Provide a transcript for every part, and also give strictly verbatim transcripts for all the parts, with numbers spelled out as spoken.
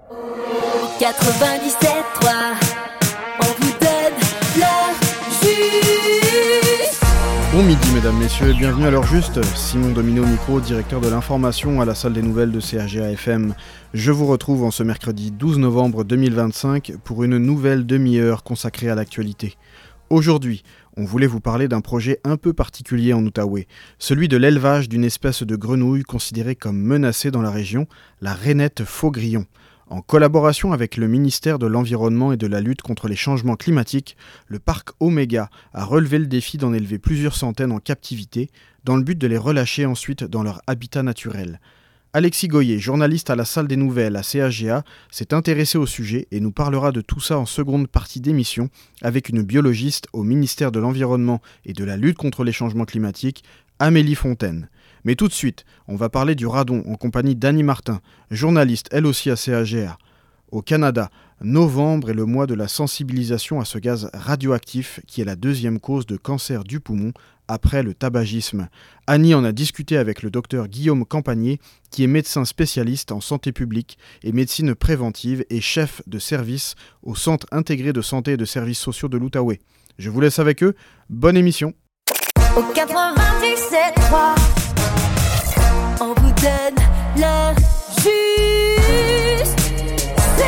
quatre-vingt-dix-sept trois, on vous donne l'heure juste. Bon midi mesdames, messieurs, et bienvenue à l'heure juste. Simon Domino au micro, directeur de l'information à la salle des nouvelles de C R G A F M. Je vous retrouve en ce mercredi douze novembre deux mille vingt-cinq pour une nouvelle demi-heure consacrée à l'actualité. Aujourd'hui, on voulait vous parler d'un projet un peu particulier en Outaouais, celui de l'élevage d'une espèce de grenouille considérée comme menacée dans la région, la rainette faux-grillon. En collaboration avec le ministère de l'Environnement et de la lutte contre les changements climatiques, le parc Oméga a relevé le défi d'en élever plusieurs centaines en captivité, dans le but de les relâcher ensuite dans leur habitat naturel. Alexis Goyer, journaliste à la salle des nouvelles à C A G A, s'est intéressé au sujet et nous parlera de tout ça en seconde partie d'émission avec une biologiste au ministère de l'Environnement et de la lutte contre les changements climatiques, Amélie Fontaine. Mais tout de suite, on va parler du radon en compagnie d'Annie Martin, journaliste elle aussi à C A G A. Au Canada, novembre est le mois de la sensibilisation à ce gaz radioactif qui est la deuxième cause de cancer du poumon après le tabagisme. Annie en a discuté avec le docteur Guillaume Campagnier, qui est médecin spécialiste en santé publique et médecine préventive et chef de service au Centre intégré de santé et de services sociaux de l'Outaouais. Je vous laisse avec eux, bonne émission. Au quatre-vingt-dix-sept trois, on vous donne l'heure juste. C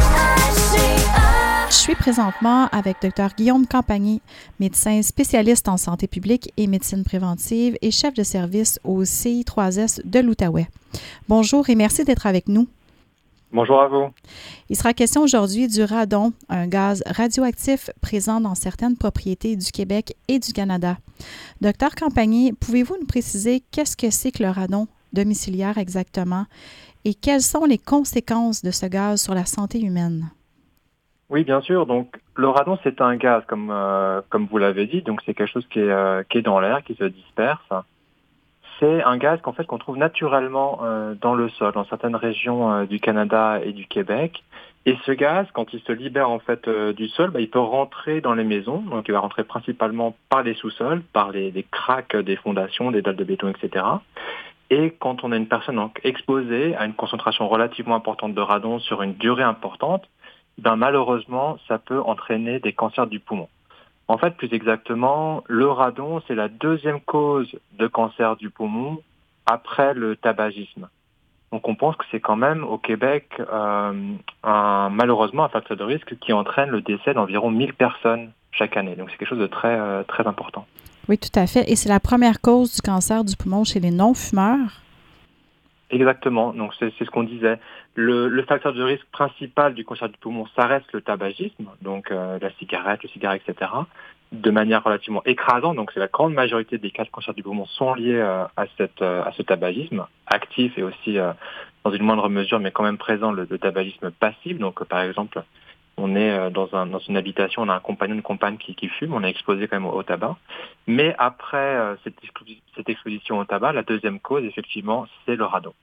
H G A. Je suis présentement avec docteur Guillaume Campagnier, médecin spécialiste en santé publique et médecine préventive et chef de service au C I trois S de l'Outaouais. Bonjour et merci d'être avec nous. Bonjour à vous. Il sera question aujourd'hui du radon, un gaz radioactif présent dans certaines propriétés du Québec et du Canada. Docteur Campagnier, pouvez-vous nous préciser qu'est-ce que c'est que le radon domiciliaire exactement et quelles sont les conséquences de ce gaz sur la santé humaine? Oui, bien sûr. Donc, le radon, c'est un gaz, comme euh, comme vous l'avez dit. Donc, c'est quelque chose qui est euh, qui est dans l'air, qui se disperse. C'est un gaz qu'en fait qu'on trouve naturellement euh, dans le sol, dans certaines régions euh, du Canada et du Québec. Et ce gaz, quand il se libère en fait euh, du sol, bah, il peut rentrer dans les maisons. Donc, il va rentrer principalement par les sous-sols, par les, les cracks des fondations, des dalles de béton, et cetera. Et quand on a une personne donc, exposée à une concentration relativement importante de radon sur une durée importante, ben malheureusement, ça peut entraîner des cancers du poumon. En fait, plus exactement, le radon, c'est la deuxième cause de cancer du poumon après le tabagisme. Donc on pense que c'est quand même au Québec euh, un, malheureusement un facteur de risque qui entraîne le décès d'environ mille personnes chaque année. Donc c'est quelque chose de très, euh, très important. Oui, tout à fait. Et c'est la première cause du cancer du poumon chez les non-fumeurs? Exactement. Donc c'est, c'est ce qu'on disait. Le, le facteur de risque principal du cancer du poumon, ça reste le tabagisme, donc euh, la cigarette, le cigare, et cetera, de manière relativement écrasante. Donc c'est la grande majorité des cas de cancer du poumon sont liés euh, à cette euh, à ce tabagisme actif et aussi euh, dans une moindre mesure, mais quand même présent, le, le tabagisme passif. Donc euh, par exemple, on est euh, dans un dans une habitation, on a un compagnon, une compagne qui, qui fume, on est exposé quand même au, au tabac. Mais après euh, cette, cette exposition au tabac, la deuxième cause, effectivement, c'est le radon.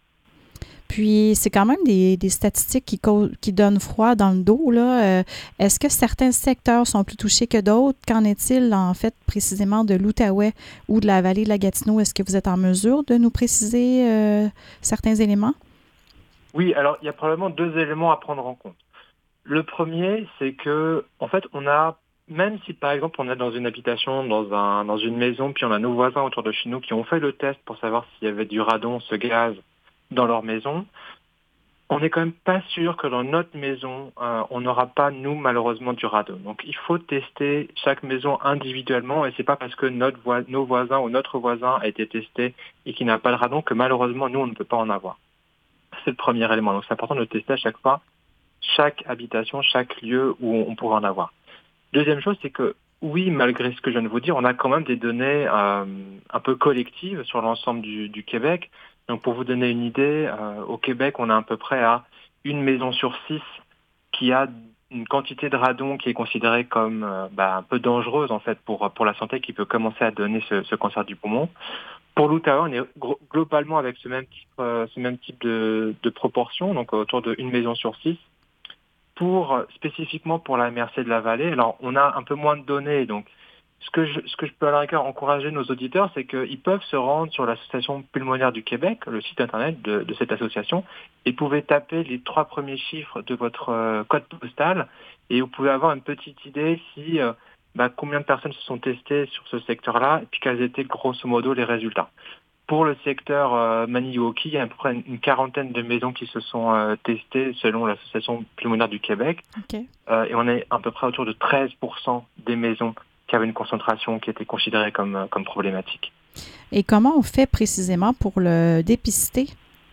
Puis, c'est quand même des, des statistiques qui, co- qui donnent froid dans le dos, là. Euh, est-ce que certains secteurs sont plus touchés que d'autres? Qu'en est-il, en fait, précisément de l'Outaouais ou de la vallée de la Gatineau? Est-ce que vous êtes en mesure de nous préciser euh, certains éléments? Oui, alors il y a probablement deux éléments à prendre en compte. Le premier, c'est que, en fait, on a, même si par exemple on est dans une habitation, dans un dans une maison, puis on a nos voisins autour de chez nous qui ont fait le test pour savoir s'il y avait du radon, ce gaz, dans leur maison, on n'est quand même pas sûr que dans notre maison, euh, on n'aura pas, nous, malheureusement, du radon. Donc, il faut tester chaque maison individuellement et c'est pas parce que notre vo- nos voisins ou notre voisin a été testé et qu'il n'a pas de radon que malheureusement, nous, on ne peut pas en avoir. C'est le premier élément. Donc, c'est important de tester à chaque fois chaque habitation, chaque lieu où on, on pourrait en avoir. Deuxième chose, c'est que oui, malgré ce que je viens de vous dire, on a quand même des données euh, un peu collectives sur l'ensemble du, du Québec. Donc pour vous donner une idée, euh, au Québec, on a à peu près à une maison sur six qui a une quantité de radon qui est considérée comme euh, bah, un peu dangereuse en fait pour pour la santé, qui peut commencer à donner ce, ce cancer du poumon. Pour l'Outaouais, on est gro- globalement avec ce même type euh, ce même type de, de proportion, donc autour d'une maison sur six. Pour spécifiquement pour la M R C de la Vallée, alors on a un peu moins de données, donc ce que je, ce que je peux à la rigueur encourager nos auditeurs, c'est qu'ils peuvent se rendre sur l'Association pulmonaire du Québec, le site internet de, de cette association, et vous pouvez taper les trois premiers chiffres de votre euh, code postal, et vous pouvez avoir une petite idée si euh, bah, combien de personnes se sont testées sur ce secteur-là, et puis quels étaient grosso modo les résultats. Pour le secteur euh, Maniwaki, il y a à peu près une, une quarantaine de maisons qui se sont euh, testées selon l'Association pulmonaire du Québec, OK. euh, et on est à peu près autour de treize pour cent des maisons qui avait une concentration qui était considérée comme, comme problématique. Et comment on fait précisément pour le dépister?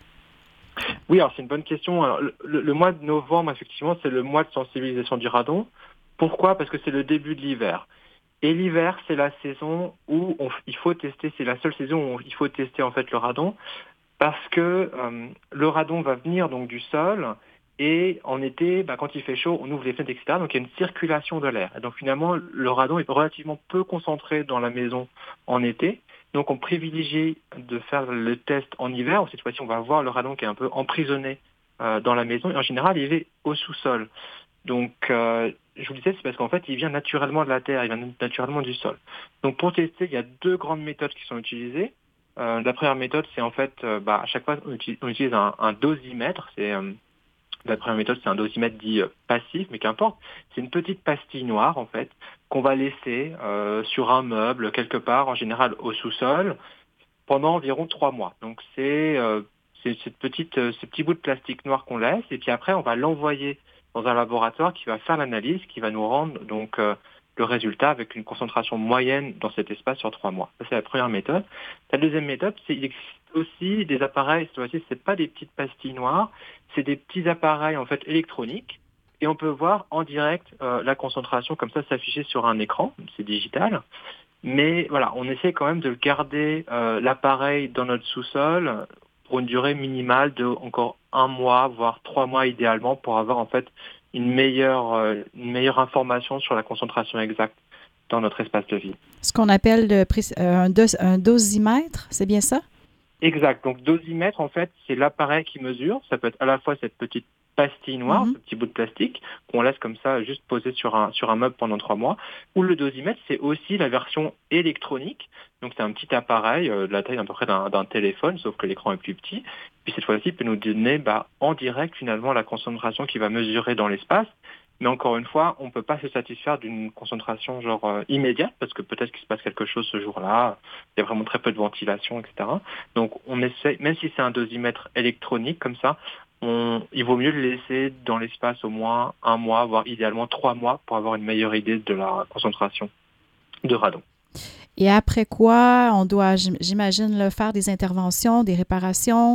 Oui, alors c'est une bonne question. Alors, le, le, le mois de novembre, effectivement, c'est le mois de sensibilisation du radon. Pourquoi ? Parce que c'est le début de l'hiver. Et l'hiver, c'est la saison où on, il faut tester, c'est la seule saison où on, il faut tester en fait le radon, parce que euh, le radon va venir donc du sol. Et en été, bah, quand il fait chaud, on ouvre les fenêtres, et cetera. Donc il y a une circulation de l'air. Et donc finalement, le radon est relativement peu concentré dans la maison en été. Donc on privilégie de faire le test en hiver. Cette fois-ci, on va voir le radon qui est un peu emprisonné euh, dans la maison. Et en général, il est au sous-sol. Donc euh, je vous le disais, c'est parce qu'en fait, il vient naturellement de la terre, il vient naturellement du sol. Donc pour tester, il y a deux grandes méthodes qui sont utilisées. Euh, la première méthode, c'est en fait, euh, bah, à chaque fois, on utilise, on utilise un, un dosimètre. C'est euh, La première méthode, c'est un dosimètre dit euh, passif, mais qu'importe. C'est une petite pastille noire, en fait, qu'on va laisser euh, sur un meuble, quelque part, en général au sous-sol, pendant environ trois mois. Donc, c'est, euh, c'est cette petite, euh, ce petit bout de plastique noir qu'on laisse, et puis après, on va l'envoyer dans un laboratoire qui va faire l'analyse, qui va nous rendre donc euh, le résultat avec une concentration moyenne dans cet espace sur trois mois. Ça, c'est la première méthode. La deuxième méthode, c'est il existe aussi des appareils, cette fois-ci, c'est pas des petites pastilles noires, c'est des petits appareils en fait électroniques, et on peut voir en direct euh, la concentration comme ça s'afficher sur un écran, c'est digital. Mais voilà, on essaie quand même de garder euh, l'appareil dans notre sous-sol pour une durée minimale de encore un mois, voire trois mois idéalement, pour avoir en fait une meilleure, euh, une meilleure information sur la concentration exacte dans notre espace de vie. Ce qu'on appelle le, un, dos, un dosimètre, c'est bien ça? Exact. Donc dosimètre, en fait, c'est l'appareil qui mesure. Ça peut être à la fois cette petite pastille noire, mm-hmm. ce petit bout de plastique, qu'on laisse comme ça juste posé sur un, sur un meuble pendant trois mois. Ou le dosimètre, c'est aussi la version électronique. Donc c'est un petit appareil euh, de la taille à peu près d'un, d'un téléphone, sauf que l'écran est plus petit. Puis cette fois-ci, il peut nous donner bah, en direct finalement la concentration qu'il va mesurer dans l'espace. Mais encore une fois, on ne peut pas se satisfaire d'une concentration genre euh, immédiate, parce que peut-être qu'il se passe quelque chose ce jour-là, il y a vraiment très peu de ventilation, et cetera. Donc on essaie, même si c'est un dosimètre électronique comme ça, on, il vaut mieux le laisser dans l'espace au moins un mois, voire idéalement trois mois, pour avoir une meilleure idée de la concentration de radon. Et après quoi, on doit, j'imagine, là, faire des interventions, des réparations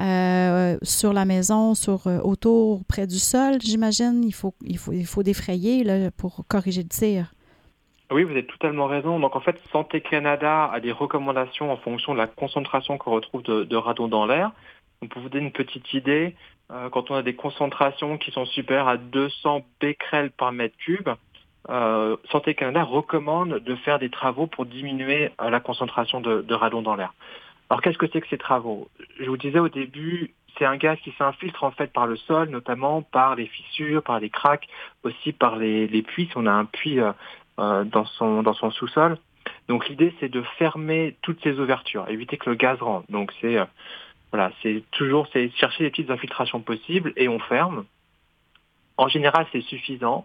euh, sur la maison, sur euh, autour, près du sol, j'imagine. Il faut, il faut, il faut défrayer là, pour corriger le tir. Oui, vous avez totalement raison. Donc en fait, Santé Canada a des recommandations en fonction de la concentration qu'on retrouve de, de radon dans l'air. Donc pour vous donner une petite idée, euh, quand on a des concentrations qui sont supérieures à deux cents becquerels par mètre cube, Euh, Santé Canada recommande de faire des travaux pour diminuer euh, la concentration de, de radon dans l'air. Alors qu'est-ce que c'est que ces travaux ? Je vous disais au début, c'est un gaz qui s'infiltre en fait par le sol, notamment par les fissures, par les craques, aussi par les, les puits. Si on a un puits euh, euh, dans son dans son sous-sol. Donc l'idée c'est de fermer toutes ces ouvertures, éviter que le gaz rentre. Donc c'est euh, voilà, c'est toujours c'est chercher les petites infiltrations possibles et on ferme. En général, c'est suffisant.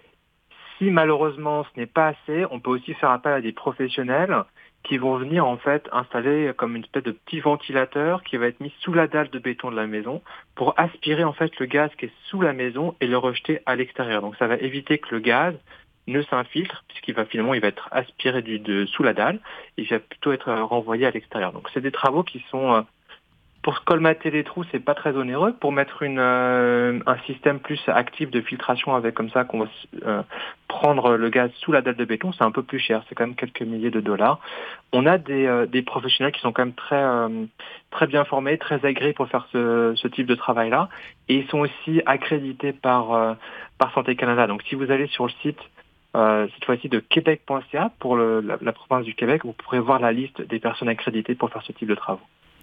Si malheureusement ce n'est pas assez, on peut aussi faire appel à des professionnels qui vont venir en fait installer comme une espèce de petit ventilateur qui va être mis sous la dalle de béton de la maison pour aspirer en fait le gaz qui est sous la maison et le rejeter à l'extérieur. Donc ça va éviter que le gaz ne s'infiltre puisqu'il va finalement il va être aspiré du, de sous la dalle et il va plutôt être renvoyé à l'extérieur. Donc c'est des travaux qui sont euh, pour colmater les trous, c'est pas très onéreux. Pour mettre une, euh, un système plus actif de filtration avec comme ça qu'on va euh, prendre le gaz sous la dalle de béton, c'est un peu plus cher. C'est quand même quelques milliers de dollars. On a des, euh, des professionnels qui sont quand même très euh, très bien formés, très agréés pour faire ce, ce type de travail-là. Et ils sont aussi accrédités par euh, par Santé Canada. Donc si vous allez sur le site euh, cette fois-ci de québec point c a pour le, la, la province du Québec, vous pourrez voir la liste des personnes accréditées pour faire ce type de travaux.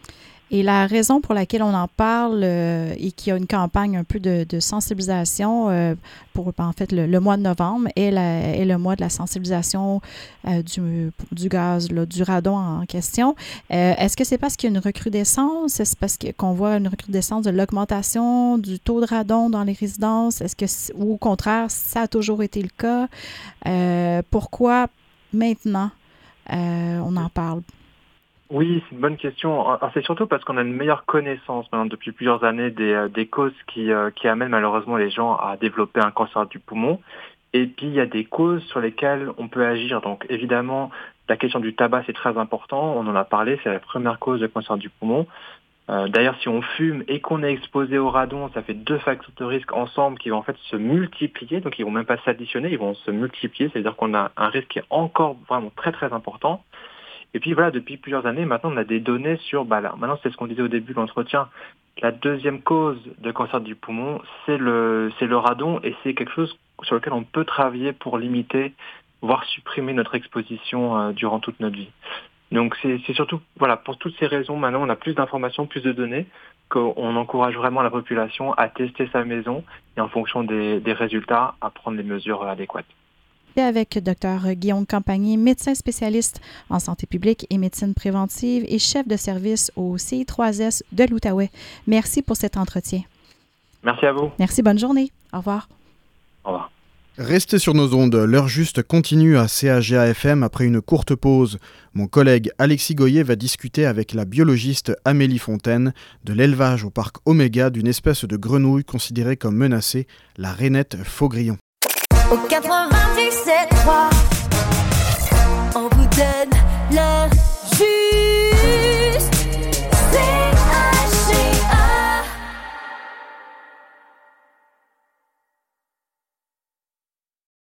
Et la raison pour laquelle on en parle euh, et qu'il y a une campagne un peu de, de sensibilisation euh, pour, en fait, le, le mois de novembre est, la, est le mois de la sensibilisation euh, du, du gaz, là, du radon en question. Euh, est-ce que c'est parce qu'il y a une recrudescence? Est-ce parce que, qu'on voit une recrudescence de l'augmentation du taux de radon dans les résidences? Est-ce que, ou au contraire, ça a toujours été le cas? Euh, pourquoi maintenant euh, on en parle? Oui, c'est une bonne question. Alors, c'est surtout parce qu'on a une meilleure connaissance maintenant depuis plusieurs années des, des causes qui, euh, qui amènent malheureusement les gens à développer un cancer du poumon. Et puis, il y a des causes sur lesquelles on peut agir. Donc, évidemment, la question du tabac, c'est très important. On en a parlé, c'est la première cause de cancer du poumon. Euh, d'ailleurs, si on fume et qu'on est exposé au radon, ça fait deux facteurs de risque ensemble qui vont en fait se multiplier. Donc, ils vont même pas s'additionner, ils vont se multiplier. C'est-à-dire qu'on a un risque qui est encore vraiment très, très important. Et puis voilà, depuis plusieurs années, maintenant, on a des données sur, bah là, maintenant, c'est ce qu'on disait au début de l'entretien. La deuxième cause de cancer du poumon, c'est le, c'est le radon, et c'est quelque chose sur lequel on peut travailler pour limiter, voire supprimer notre exposition euh, durant toute notre vie. Donc c'est, c'est surtout, voilà, pour toutes ces raisons, maintenant, on a plus d'informations, plus de données, qu'on encourage vraiment la population à tester sa maison et en fonction des, des résultats, à prendre les mesures adéquates. Avec Dr Guillaume Campagné, médecin spécialiste en santé publique et médecine préventive et chef de service au C I trois S de l'Outaouais. Merci pour cet entretien. Merci à vous. Merci, bonne journée. Au revoir. Au revoir. Restez sur nos ondes, l'heure juste continue à C H G A F M après une courte pause. Mon collègue Alexis Goyer va discuter avec la biologiste Amélie Fontaine de l'élevage au parc Oméga d'une espèce de grenouille considérée comme menacée, la rainette faugrillon. Au quatre-vingt-dix-sept trois